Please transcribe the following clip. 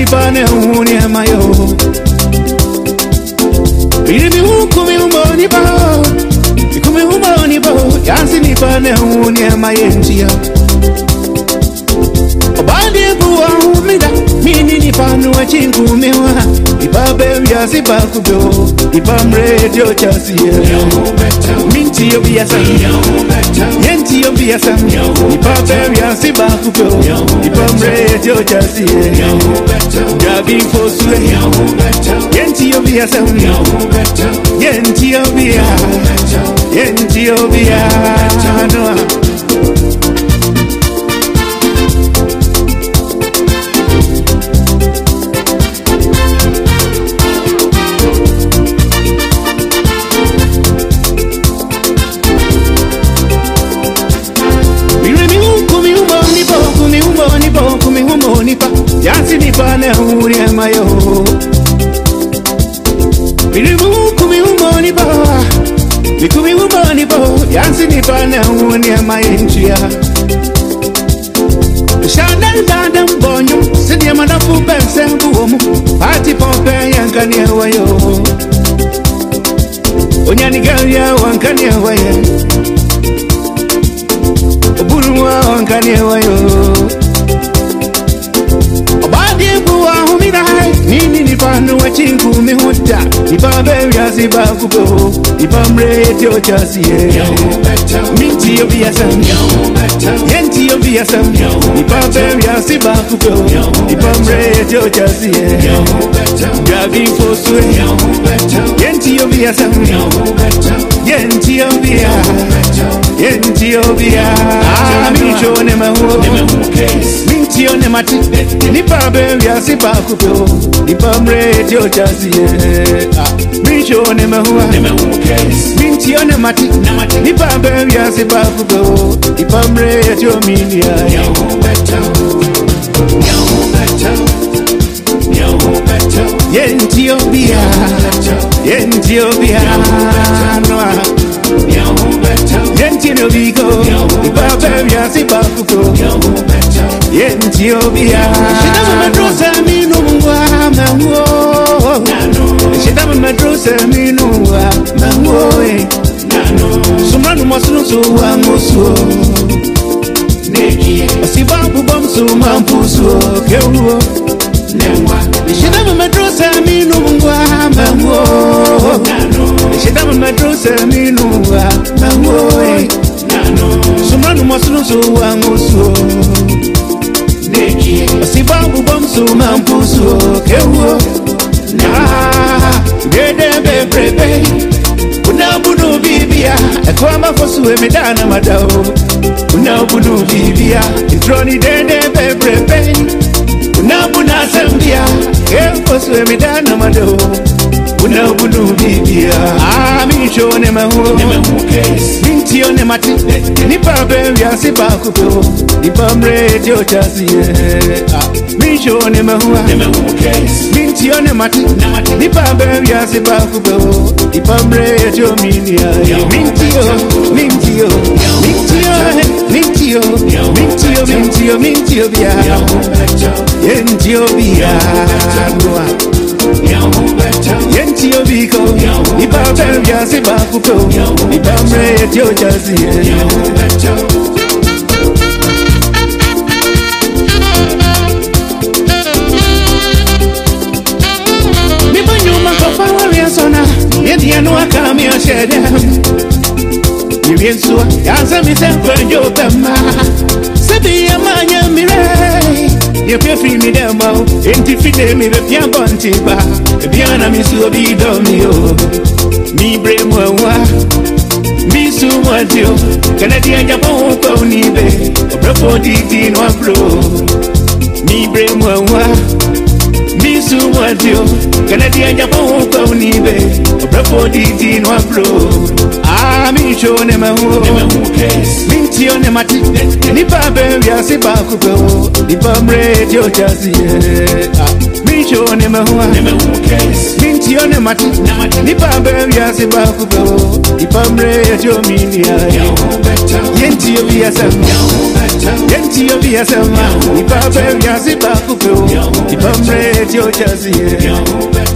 nipane uni amayo Biri mi ukumi umoni ba Ikumi umoni ba Yansi nipane uni amayentia Obadi buwa umida Mini nipanu wa chingu mewa Ipabe yasi bakubyo Ipam radio chasi Minti yo biyasam Yenti yo biyasam Ipabe yasi bakubyo Ipam radio chasi Jabi fosue Yenti yo biyasam Yenti yo biya Yenti yo biya Yansi nipane uri amayo Birimu kumi umoni ba Nikumi umoni ba Yansi nipane uri amayentia Shanel dadam bonyo Sidia manafu bensembu omu Pati pompe yankani wayo Onyani gaya wankani wayo Oburumwa wankani wayo Nini nipanu wa chingu mihuta Ipabe yasi bakubo Ipam radio chasi Minti yo biyasam Yenti yo biyasam Ipabe yasi bakubo Ipam radio chasi Jabi fosue Yenti yo biyasam Yenti yo biya Yenti yo biya Mincho ne mahuo Minti yo ne mati Nipabe yasi bakubo Ipam radio chasi Mincho ne mahuo Minti yo ne mati Nipabe yasi bakubo Ipam radio minia Yenti yo biya Yenti yo biya Yenti yo bigo Ipabe yasi bakubo Yenti yo biya Shida madrosa minu wa mango Shida madrosa minu wa mango Sumanu masunu suwa musuo Sibabu bomsu mampusuo Keuo Shida madrosa minu wa mango Shida madrosa minu wa mango Sumanu masunu suwa musuo Sibabu bomsu mampusuo Keuo Gede bebrebe Unabudu bibia Ekwamba fosue medana madao Unabudu bibia Introni dede bebrebe Unabuna sambia Fosue medana madao Unabudu bibia Mincho ne mahuo Minti yo ne mati Nipabe yasi bakubo Ipam radio chasi Mincho ne mahuo Minti yo ne mati Nipabe yasi bakubo Ipam radio minia Minti yo Minti yo Minti yo Minti yo Minti yo Minti yo Minti yo biya Yenti yo biya Yenti yo biko Ipabe yasi bakubo Ipam radio chasi Nipo nyuma kwa fawaria sona Yedi anu akami ya shedem Niviensua Yansa misempe njopema Sebi ya manya mirei Yepia fi mi demo Enti fide mi bepia bontiba Ebiana misu bido miyo Mi bre mwa Misu mwadyo Kanadia japo kwa unibe Obrafo didi nwa bro Mi bre mwa Misu mwadyo Kanadia japo kwa unibe Obrafo didi nwa bro Mincho ne mahuo Minti yo ne mati Nipabe yasi bakubo Ipam radio chasi Mincho ne mahuo Minti yo ne mati Nipabe yasi bakubo Ipam radio minia Yenti yo biyasam Enti obi asema, ipa baby asiba kufu, ipa mre ti o chasi.